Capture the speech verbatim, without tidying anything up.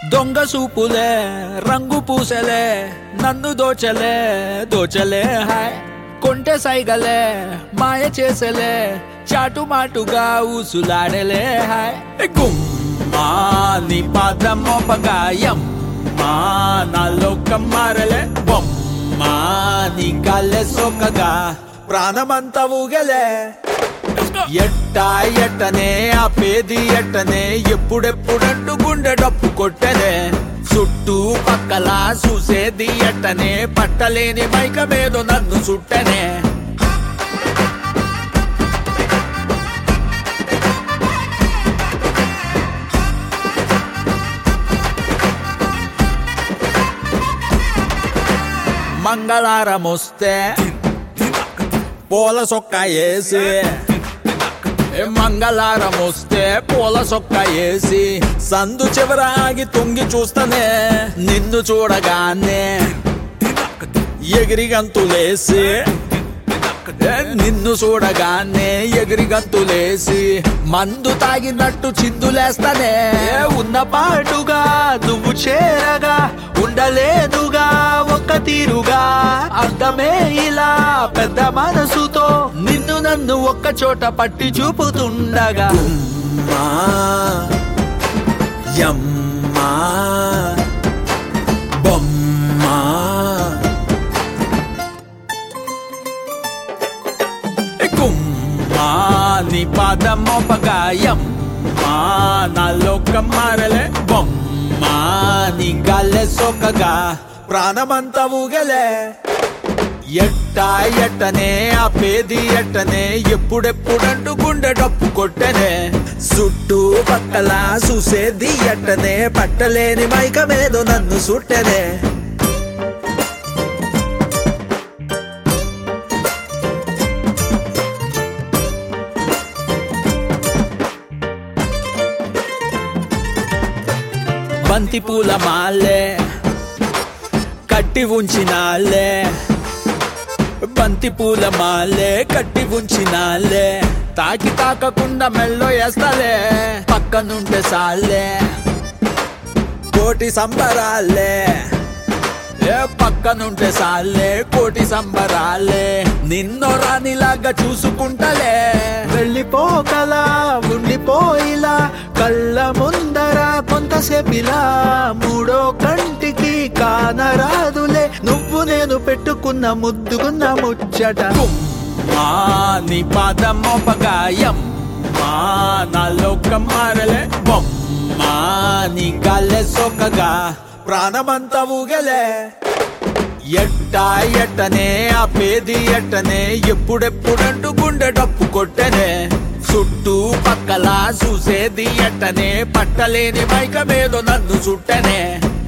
దొంగ సూపులే రంగు పూసలే నన్ను దోచలే దోచలే హాయ్ కొంటె సైగలే మాయ చేసలే చాటు మాటుగా ఊసులాడలే హాయ్ గుమ్మా నీ పాదం మోపగాయం మా నాలో కమ్మారలే బొమ్మా నీ కాళ్ళే సోకగా ప్రాణమంతా ఊగలే ఎట్టా ఎట్టనే ఆపేది ఎట్టనే ఎప్పుడెప్పుడంటూ గుండె డప్పు కొట్టనే చుట్టూ పక్కల చూసేది ఎట్టనే పట్టలేని మైకమేదో నన్ను చుట్టనే మంగళారం వస్తే పూల సొక్క వేసి మంగళారం వస్తే పూల సొక్క వేసి సందు చివరాగి తొంగి చూస్తనే నిన్ను చూడగానే ఎగిరి గంతులేసి నిన్ను చూడగానే ఎగిరి గంతులేసి మందు తాగినట్టు చిందులేస్తానే ఉన్న పాటుగా నువ్వు చేరగా ఉండలేదుగా ఒక్క తీరుగా అర్థమే ఇలా పెద్ద మనసుతో నిన్ను నన్ను ఒక్క చోట పట్టి చూపుతుండగా యమ్మా బొమ్మా గుమ్మా నీ పాదం మోపగాయం మా నాలో కమ్మారలే బొమ్మా నీ గాల్లే సోకగా ప్రాణమంతా ఊగలే ఎట్టా ఎట్టనే ఆపేది ఎట్టనే ఎప్పుడెప్పుడంటూ గుండె డప్పు కొట్టనే చుట్టూ పక్కల చూసేది ఎట్టనే పట్టలేని మైకమేదో నన్ను సుట్టనే బంతి పూల మాలే కట్టి ఉంచినాలే బంతి పూల మాలే కట్టి ఉంచినాలే తాకి తాకకుండా మెల్లో వేస్తాలే పక్కనుంటే సాలే కోటి సంబరాలే ఏ పక్కనుంటే సాలే కోటి సంబరాలే నిన్నో రానిలాగా చూసుకుంటలే వెళ్ళిపోకలా ఉండిపోయిలా కళ్ళ ముందర కొంతసేపిలా మూడో కంటికి కానరాదులే నువ్వు నేను పెట్టుకున్న ముద్దుకున్న ముచ్చట మా నీ పాదం మోపగాయం మా నాలో కమ్మారలే బొమ్మా నీ గాల్లే సోకగా ప్రాణమంతా ఊగలే ఎట్టా ఎట్టనే ఆపేది ఎట్టనే ఎప్పుడెప్పుడంటూ గుండె డప్పు కొట్టనే చుట్టూ పక్కల చూసేది ఎట్టనే పట్టలేని మైకమేదో నన్ను చుట్టనే